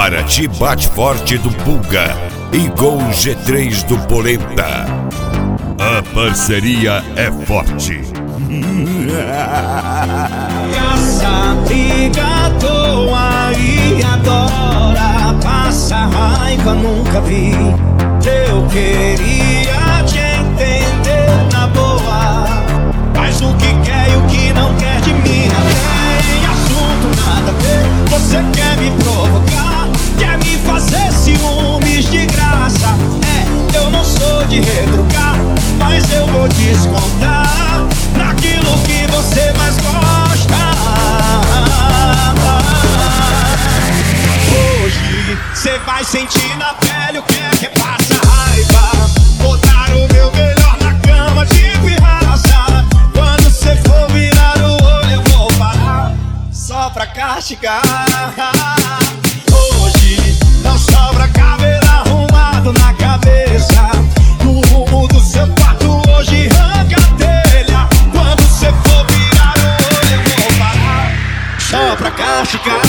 Paraty bate forte do Pulga e Gol G3 do Polenta. A parceria é forte. Caça, briga à toa e adora. Passa raiva, nunca vi. Eu queria te entender na boa, mas o que quer e o que não quer de mim não tem assunto, nada a ver. Você quer me provocar, quer me fazer ciúmes de graça. Eu não sou de retrucar, mas eu vou descontar naquilo que você mais gosta. Hoje cê vai sentir na pele o que é que passa raiva. Vou dar o meu melhor na cama de pirraça. Quando cê for virar o olho eu vou parar só pra castigar. Hoje não sobra cabelo arrumado na cabeça. No rumo do seu quarto hoje arranca a telha. Quando cê for virar o olho eu vou parar só pra castigar.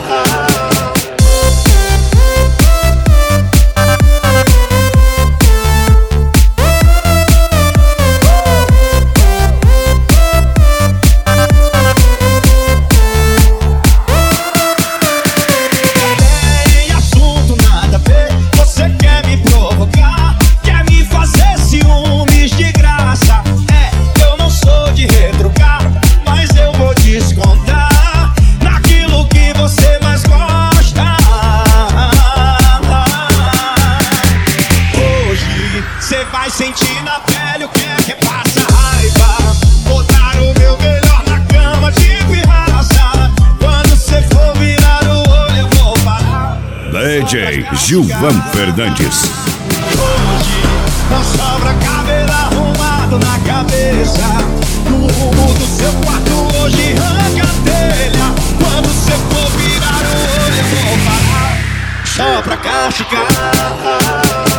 Cê vai sentir na pele o que é que passa raiva. Vou dar o meu melhor na cama de pirraça. Quando cê for virar o olho eu vou parar. DJ Gilvan Fernandes. Hoje não sobra cabelo arrumado na cabeça. No rumo do seu quarto hoje arranca a telha. Quando cê for virar o olho eu vou parar só pra castigar.